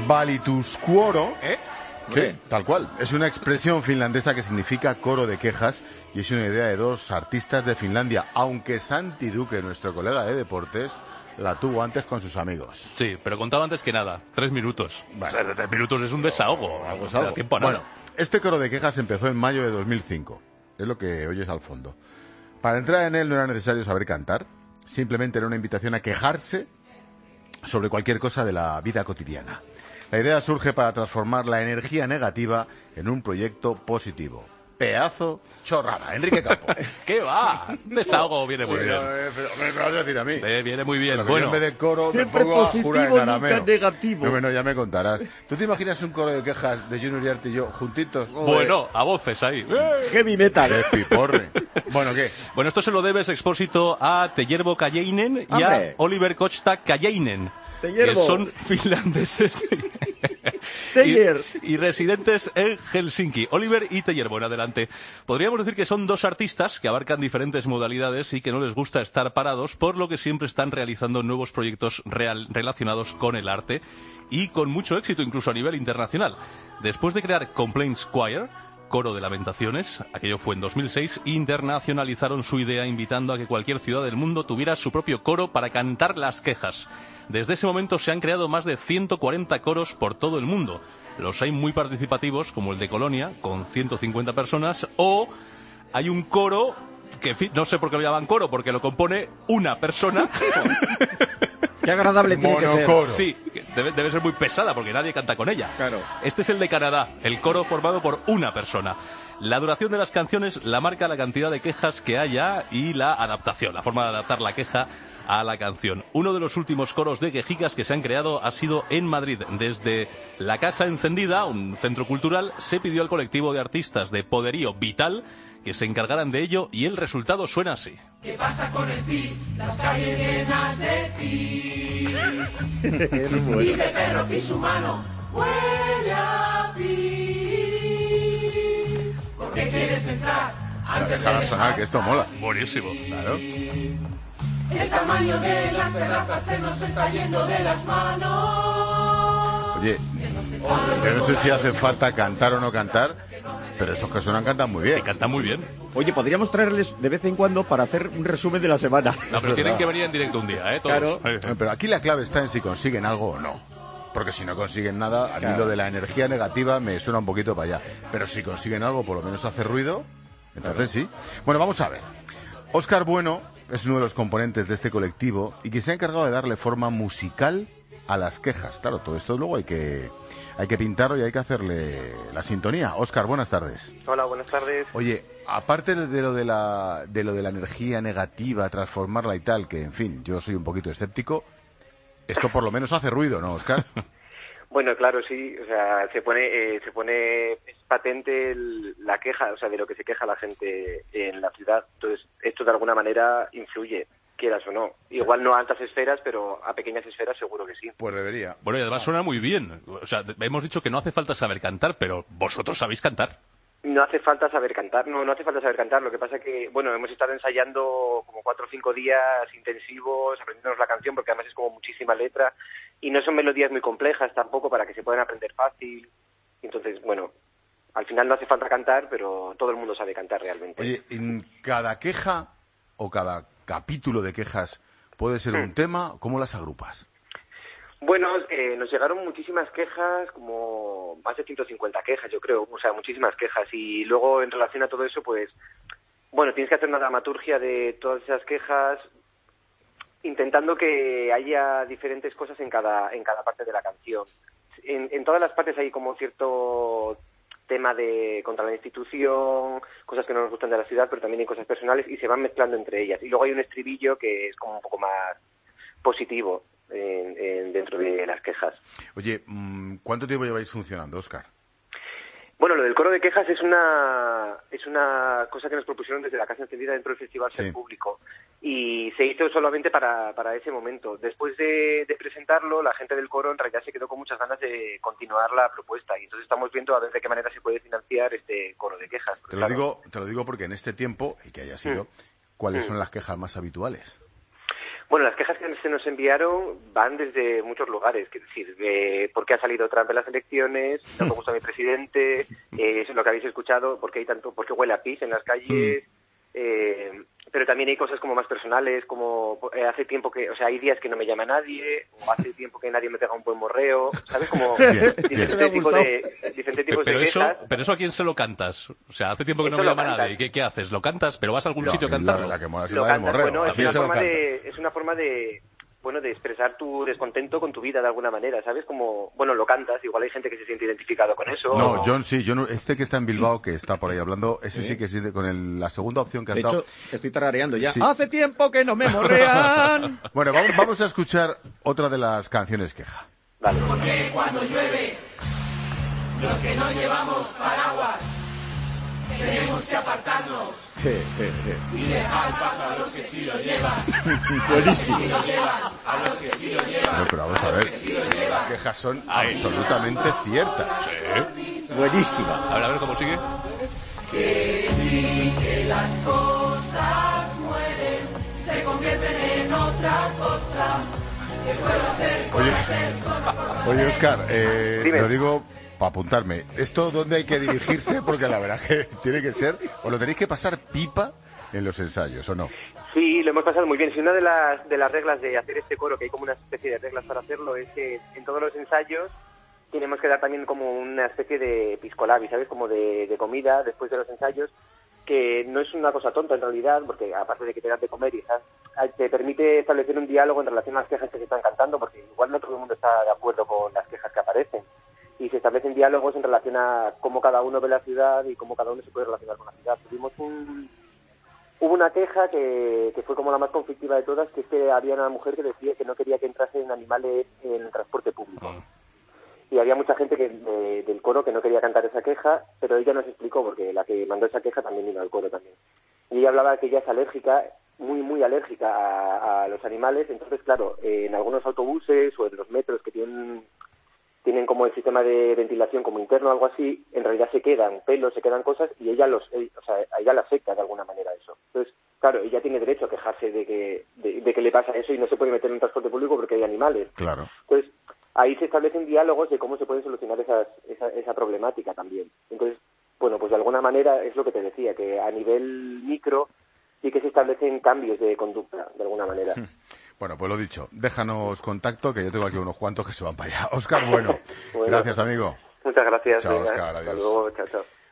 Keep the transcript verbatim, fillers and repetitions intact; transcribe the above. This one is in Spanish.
Valituskuoro, ¿Eh? sí, tal cual. Es una expresión finlandesa que significa coro de quejas y es una idea de dos artistas de Finlandia, aunque Santi Duque, nuestro colega de deportes, la tuvo antes con sus amigos. Sí, pero contaba antes que nada, tres minutos. Bueno. O sea, tres minutos es un desahogo. Algo es No algo. da tiempo a nada. Bueno, este coro de quejas empezó en mayo de dos mil cinco. Es lo que oyes al fondo. Para entrar en él no era necesario saber cantar, simplemente era una invitación a quejarse sobre cualquier cosa de la vida cotidiana. La idea surge para transformar la energía negativa en un proyecto positivo. Pedazo chorrada. Enrique Campo. ¿Qué va? Un desahogo viene muy Sí, bien. no, eh, pero me vas a decir a mí. Eh, viene muy bien. Pero que Bueno, yo en vez de coro Siempre me pongo a positivo, jurar en nunca arameo. negativo. No, bueno, ya me contarás. ¿Tú te imaginas un coro de quejas de Junior Yarte y yo juntitos? bueno, a voces ahí. ¡Eh! Heavy metal. ¡Qué piporre! Bueno, ¿qué? Bueno, esto se lo debes, Expósito, a Tejärvo Kajainen y a ¡Hombre! Oliver Kosta Kajainen, que Tejärvo. son finlandeses Tejer. y, y residentes en Helsinki. Oliver y Tejärvo, en adelante. Podríamos decir que son dos artistas que abarcan diferentes modalidades y que no les gusta estar parados, por lo que siempre están realizando nuevos proyectos real, relacionados con el arte y con mucho éxito, incluso a nivel internacional. Después de crear Complaints Choir, Coro de Lamentaciones, aquello fue en dos mil seis, internacionalizaron su idea invitando a que cualquier ciudad del mundo tuviera su propio coro para cantar las quejas. Desde ese momento se han creado más de ciento cuarenta coros por todo el mundo. Los hay muy participativos, como el de Colonia, con ciento cincuenta personas, o hay un coro que, en fin, no sé por qué lo llaman coro, porque lo compone una persona. Qué agradable tiene que ser. Monocoro. Sí, que debe, debe ser muy pesada porque nadie canta con ella. Claro. Este es el de Canadá, el coro formado por una persona. La duración de las canciones la marca la cantidad de quejas que haya y la adaptación, la forma de adaptar la queja a la canción. Uno de los últimos coros de quejicas que se han creado ha sido en Madrid. Desde La Casa Encendida, un centro cultural, se pidió al colectivo de artistas de Poderío Vital que se encargaran de ello y el resultado suena así. ¿Qué pasa con el pis? Las calles llenas de pis. Es bueno. Pis de perro, pis humano, huele a pis. ¿Por qué quieres entrar? Antes de Déjala sonar, que esto mola. Buenísimo. Claro. El tamaño de las terrazas se nos está yendo de las manos. Oye, yo no sé si hace falta cantar o no cantar, pero estos que suenan cantan muy bien. Que canta muy bien. Oye, podríamos traerles de vez en cuando para hacer un resumen de la semana. No, pero Es tienen verdad. que venir en directo un día, ¿eh? Todos. Claro. Eh, eh. Pero aquí la clave está en si consiguen algo o no. Porque si no consiguen nada, a mí Claro. lo de la energía negativa me suena un poquito para allá. Pero si consiguen algo, por lo menos hace ruido, entonces sí. Bueno, vamos a ver. Óscar Bueno es uno de los componentes de este colectivo y que se ha encargado de darle forma musical a las quejas. Claro, todo esto luego hay que hay que pintarlo y hay que hacerle la sintonía. Óscar, buenas tardes. Hola, buenas tardes. Oye, aparte de lo de la de lo de la energía negativa, transformarla y tal, que en fin, yo soy un poquito escéptico, esto por lo menos hace ruido, ¿no, Óscar? Bueno, claro, sí, o sea, se pone, eh, se pone, es patente el- la queja, o sea, de lo que se queja la gente en la ciudad. Entonces, esto de alguna manera influye, quieras o no. Igual no a altas esferas, pero a pequeñas esferas seguro que sí. Pues debería. Bueno, y además suena muy bien. O sea, hemos dicho que no hace falta saber cantar, pero vosotros sabéis cantar. No hace falta saber cantar, no, no hace falta saber cantar. Lo que pasa que, bueno, hemos estado ensayando como cuatro o cinco días intensivos, aprendiéndonos la canción, porque además es como muchísima letra, y no son melodías muy complejas tampoco para que se puedan aprender fácil. Entonces, bueno, al final no hace falta cantar, pero todo el mundo sabe cantar realmente. Oye, en cada queja o cada capítulo de quejas puede ser un tema, ¿cómo las agrupas? Bueno, eh, nos llegaron muchísimas quejas, como más de ciento cincuenta quejas, yo creo, o sea, muchísimas quejas. Y luego, en relación a todo eso, pues, bueno, tienes que hacer una dramaturgia de todas esas quejas, intentando que haya diferentes cosas en cada en cada parte de la canción. En, en todas las partes hay como cierto tema de contra la institución, cosas que no nos gustan de la ciudad, pero también hay cosas personales y se van mezclando entre ellas. Y luego hay un estribillo que es como un poco más positivo en, en, dentro de las quejas. Oye, ¿cuánto tiempo lleváis funcionando, Óscar? Bueno, lo del coro de quejas es una es una cosa que nos propusieron desde la Casa Encendida dentro del Festival Ser Sí. Público y se hizo solamente para, para ese momento. Después de, de presentarlo, la gente del coro en realidad se quedó con muchas ganas de continuar la propuesta y entonces estamos viendo a ver de qué manera se puede financiar este coro de quejas. Te lo Claro. digo, te lo digo porque en este tiempo, y que haya sido, Mm. ¿cuáles Mm. son las quejas más habituales? Bueno, las quejas que se nos enviaron van desde muchos lugares, es decir, eh, ¿por qué ha salido Trump en las elecciones? ¿No me gusta mi presidente? Eh, eso es lo que habéis escuchado, ¿por qué hay tanto, por qué huele a pis en las calles? Eh, pero también hay cosas como más personales, como eh, hace tiempo que, o sea, hay días que no me llama nadie, o hace tiempo que nadie me pega un buen morreo, ¿sabes? Como diferente tipo de, diferente tipos pero de eso, quejas. pero eso ¿a quién se lo cantas? O sea, hace tiempo que no Eso me lo llama cantas. nadie. ¿Qué, ¿Qué haces? ¿Lo cantas? ¿Pero vas a algún No, sitio a la- cantarlo? la que mola es Lo la del cantas, morreo. bueno, ¿A es quién una se lo forma canta? de, es una forma de, bueno, de expresar tu descontento con tu vida de alguna manera, ¿sabes? Como, bueno, lo cantas, igual hay gente que se siente identificado con eso. No, o- John sí, yo no- este que está en Bilbao, que está por ahí hablando, ese sí que sí, de- con el- la segunda opción que has De dado. hecho, estoy tarareando ya. Sí. ¡Hace tiempo que no me morrean! Bueno, vamos, vamos a escuchar otra de las canciones queja. Vale. Porque cuando llueve, los que no llevamos paraguas, tenemos que apartarnos Je, je, je. y dejar paso a los que sí lo llevan. Buenísimo. Si lo llevan, a los que sí lo llevan. No, pero vamos a ver, las quejas son absolutamente ciertas. Buenísima. A ver, a ver cómo sigue. Que sí, que las cosas mueren, se convierten en otra cosa. Que puedo hacer con Oye, hacer solo por oye Oscar, eh, Dime. lo digo para apuntarme. ¿Esto dónde hay que dirigirse? Porque la verdad que tiene que ser, o lo tenéis que pasar pipa en los ensayos, ¿o no? Sí, lo hemos pasado muy bien. Si una de las, de las reglas de hacer este coro, que hay como una especie de reglas para hacerlo, es que en todos los ensayos tenemos que dar también como una especie de piscolabi, ¿sabes? Como de, de comida después de los ensayos, que no es una cosa tonta en realidad, porque aparte de que te das de comer y ¿sabes? Te permite establecer un diálogo en relación a las quejas que se están cantando, porque igual no todo el mundo está de acuerdo con las quejas que aparecen. Y se establecen diálogos en relación a cómo cada uno ve la ciudad y cómo cada uno se puede relacionar con la ciudad. Tuvimos un... Hubo una queja que, que fue como la más conflictiva de todas, que es que había una mujer que decía que no quería que entrasen animales en el transporte público. Mm. Y había mucha gente que, de- del coro que no quería cantar esa queja, pero ella nos explicó, porque la que mandó esa queja también vino al coro también. Y ella hablaba que ella es alérgica, muy, muy alérgica a, a los animales. Entonces, claro, eh, en algunos autobuses o en los metros que tienen tienen como el sistema de ventilación como interno o algo así, en realidad se quedan pelos, se quedan cosas y ella los, eh, o sea, a ella le afecta de alguna manera eso. Entonces, claro, ella tiene derecho a quejarse de que, de, de que le pasa eso y no se puede meter en un transporte público porque hay animales. Claro. Entonces, ahí se establecen diálogos de cómo se puede solucionar esas, esa, esa problemática también. Entonces, bueno, pues de alguna manera es lo que te decía, que a nivel micro sí que se establecen cambios de conducta, de alguna manera. Bueno, pues lo dicho, déjanos contacto, que yo tengo aquí unos cuantos que se van para allá. Oscar, bueno, Bueno. gracias, amigo. Muchas gracias. Chao, venga. Oscar, Hasta adiós. luego, chao, chao.